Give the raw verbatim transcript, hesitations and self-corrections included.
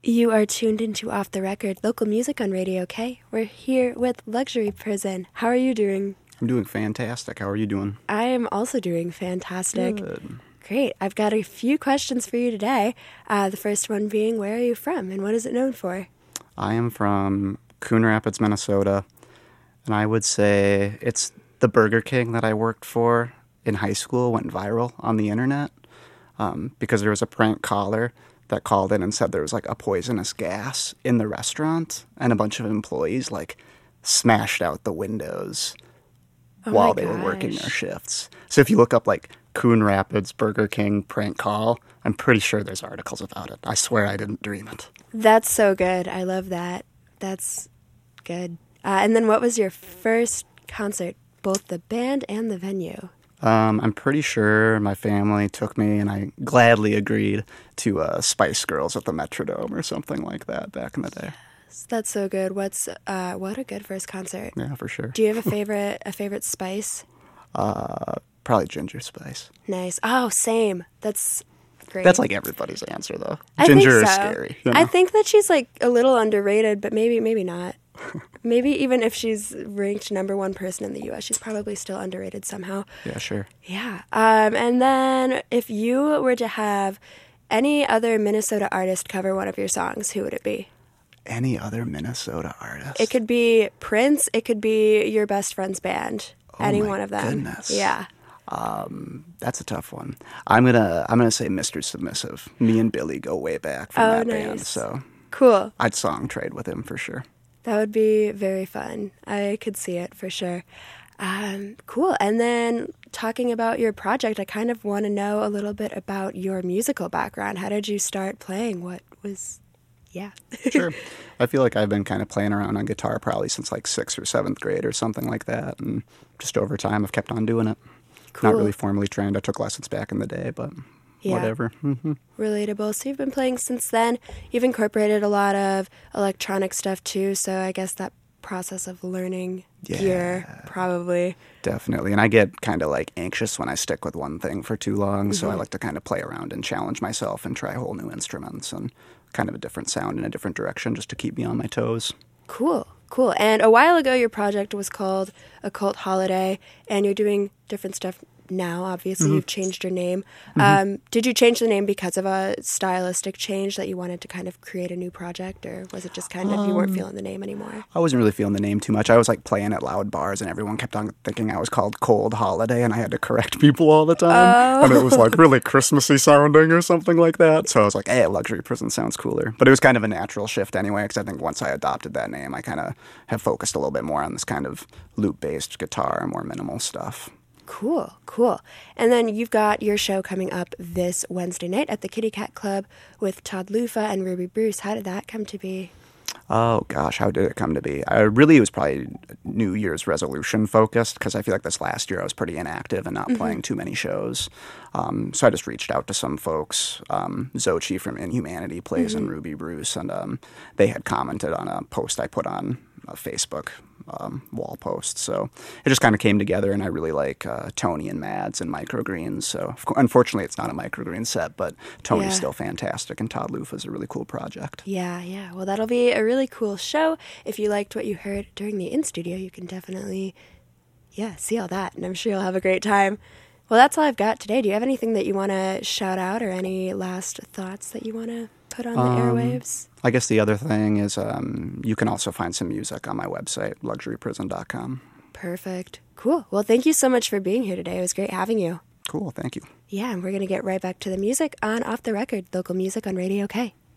You are tuned into Off the Record, local music on Radio K. We're here with Luxury Prison. How are you doing? I'm doing fantastic. How are you doing? I am also doing fantastic. Good. Great. I've got a few questions for you today. Uh, the first one being, where are you from and what is it known for? I am from Coon Rapids, Minnesota, and I would say it's the Burger King that I worked for in high school went viral on the internet um, because there was a prank caller that called in and said there was like a poisonous gas in the restaurant, and a bunch of employees like smashed out the windows Oh while my they were working gosh. their shifts. So if you look up like Coon Rapids Burger King prank call, I'm pretty sure there's articles about it. I swear I didn't dream it. That's so good. I love that. That's good. Uh, and then what was your first concert, both the band and the venue? Um, I'm pretty sure my family took me, and I gladly agreed to uh, Spice Girls at the Metrodome or something like that back in the day. That's so good. What's uh, what a good first concert. Yeah, for sure. Do you have a favorite a favorite spice? Uh, probably Ginger Spice. Nice. Oh, same. That's great. That's like everybody's answer, though. I Ginger think is so. scary. You know? I think that she's like a little underrated, but maybe maybe not. Maybe even if she's ranked number one person in the U S, she's probably still underrated somehow. Yeah, sure. Yeah. Um, and then if you were to have any other Minnesota artist cover one of your songs, who would it be? Any other Minnesota artist? It could be Prince. It could be your best friend's band. Oh any my one of them. goodness. Yeah. Um, that's a tough one. I'm gonna I'm gonna say Mister Submissive. Me and Billy go way back from Oh, that nice. band, so Cool. I'd song trade with him for sure. That would be very fun. I could see it for sure. Um, cool. And then talking about your project, I kind of want to know a little bit about your musical background. How did you start playing? What was, yeah. Sure. I feel like I've been kind of playing around on guitar probably since like sixth or seventh grade or something like that, and just over time I've kept on doing it. Cool. Not really formally trained. I took lessons back in the day, but Yeah. whatever. hmm Relatable. So you've been playing since then. You've incorporated a lot of electronic stuff too, so I guess that process of learning gear Yeah. probably. Definitely. And I get kind of like anxious when I stick with one thing for too long, so I Mm-hmm. like to kind of play around and challenge myself and try whole new instruments and kind of a different sound in a different direction just to keep me on my toes. Cool, cool. And a while ago, your project was called Occult Holiday, and you're doing different stuff now. Obviously, Mm-hmm. you've changed your name. Um, did you change the name because of a stylistic change that you wanted to kind of create a new project, or was it just kind of you Um, weren't feeling the name anymore? I wasn't really feeling the name too much. I was like playing at loud bars, and everyone kept on thinking I was called Cold Holiday, and I had to correct people all the time. And it was like really Christmassy sounding or something like that. So I was like, hey, Luxury Prison sounds cooler. But it was kind of a natural shift anyway, because I think once I adopted that name, I kind of have focused a little bit more on this kind of loop-based guitar and more minimal stuff. Cool, cool. And then you've got your show coming up this Wednesday night at the Kitty Cat Club with Todd Lufa and Ruby Bruce. How did that come to be? Oh gosh, how did it come to be? I really it was probably New Year's resolution focused because I feel like this last year I was pretty inactive and not playing too many shows. Um, so I just reached out to some folks. Um, Xochi from Inhumanity plays in Ruby Bruce, and um, they had commented on a post I put on a Facebook um, wall post. So it just kind of came together, and I really like uh, Tony and Mads and Microgreens. So of course, unfortunately, it's not a Microgreen set, but Tony's Yeah. still fantastic, and Todd Lufa is a really cool project. Yeah, yeah. Well, that'll be a really cool show. If you liked what you heard during the in-studio, you can definitely, yeah, see all that, and I'm sure you'll have a great time. Well, that's all I've got today. Do you have anything that you want to shout out or any last thoughts that you want to put on the Um, airwaves? I guess the other thing is um, you can also find some music on my website, luxury prison dot com. Perfect. Cool. Well, thank you so much for being here today. It was great having you. Cool, thank you. Yeah, and we're going to get right back to the music on Off the Record, local music on Radio K.